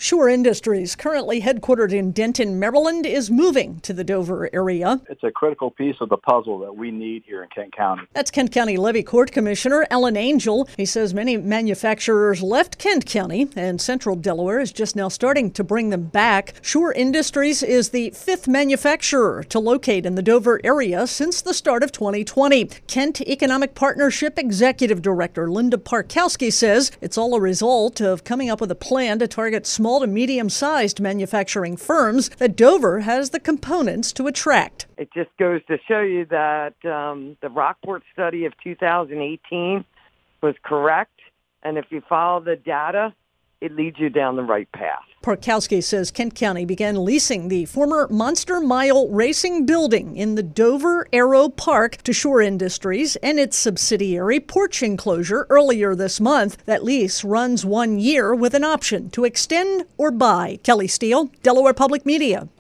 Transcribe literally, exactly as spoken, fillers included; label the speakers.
Speaker 1: Shore Industries, currently headquartered in Denton, Maryland, is moving to the Dover area.
Speaker 2: It's a critical piece of the puzzle that we need here in Kent County.
Speaker 1: That's Kent County Levy Court Commissioner Ellen Angel. He says many manufacturers left Kent County, and Central Delaware is just now starting to bring them back. Shore Industries is the fifth manufacturer to locate in the Dover area since the start of twenty twenty. Kent Economic Partnership Executive Director Linda Parkowski says it's all a result of coming up with a plan to target small to medium-sized manufacturing firms that Dover has the components to attract.
Speaker 3: It just goes to show you that um, the Rockport study of two thousand eighteen was correct, and if you follow the data, it leads you down the right path.
Speaker 1: Parkowski says Kent County began leasing the former Monster Mile Racing building in the Dover Aero Park to Shore Industries and its subsidiary Porch Enclosure earlier this month. That lease runs one year with an option to extend or buy. Kelly Steele, Delaware Public Media.